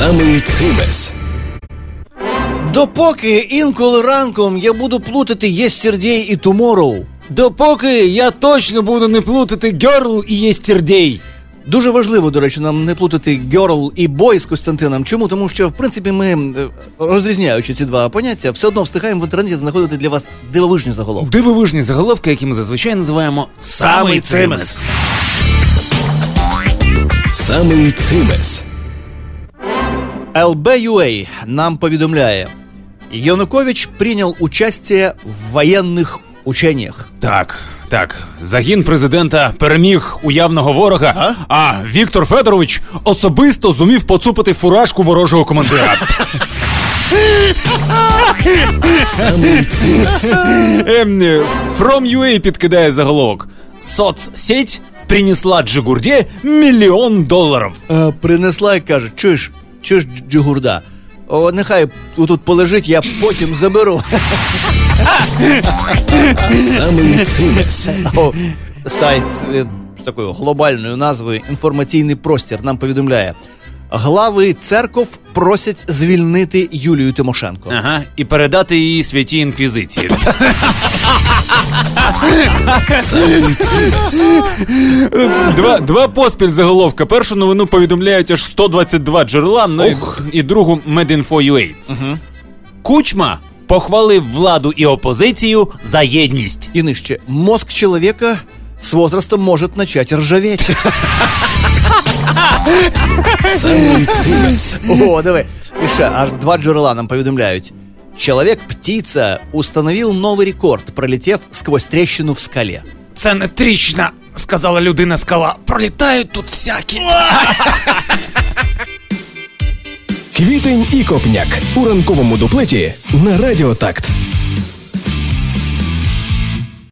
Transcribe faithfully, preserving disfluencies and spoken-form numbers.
Самий цимес. Допоки інколи ранком я буду плутати «Yesterday» і «Tomorrow». Допоки я точно буду не плутати «Girl» і «Yesterday». Дуже важливо, до речі, нам не плутати «Girl» і «Boy» з Костянтином. Чому? Тому що, в принципі, ми, розрізняючи ці два поняття, все одно встигаємо в інтернеті знаходити для вас дивовижні заголовки. Дивовижні заголовки, які ми зазвичай називаємо «Самий цимес». Самий цимес. ел бі ю ей нам повідомляє: Янукович принял участие в военных учениях. Так, так, загін президента переміг уявного ворога, а, а Віктор Федорович особисто зумів поцупити фуражку ворожого командира. Самий цимес. From ю ей підкидає заголовок: соцсеть принесла Джигурде мільйон доларів. Е, принесла і каже: чуєш, чуєш, Джигурда, о, нехай тут полежить, я потім заберу. Самий цимес. О, сайт з такою глобальною назвою «Інформаційний простір» нам повідомляє: глави церков просять звільнити Юлію Тимошенко. Ага, і передати її святій інквізиції. Самий цимес. Два, два поспіль заголовка. Першу новину повідомляють аж сто двадцять два джерела, ну, і, і другу Медінфо ю ей. Угу. Кучма похвалив владу і опозицію за єдність. І нижче: мозг человека с возрастом может начать ржаветь. Самий цимес. О, диви. І ще аж два джерела нам повідомляють: Человек-птица установил новый рекорд, пролетев сквозь трещину в скале. Це не тріщина, сказала людина-скала. Пролітають тут всякі. Квітень і Копняк у ранковому дуплеті на Радіо Такт.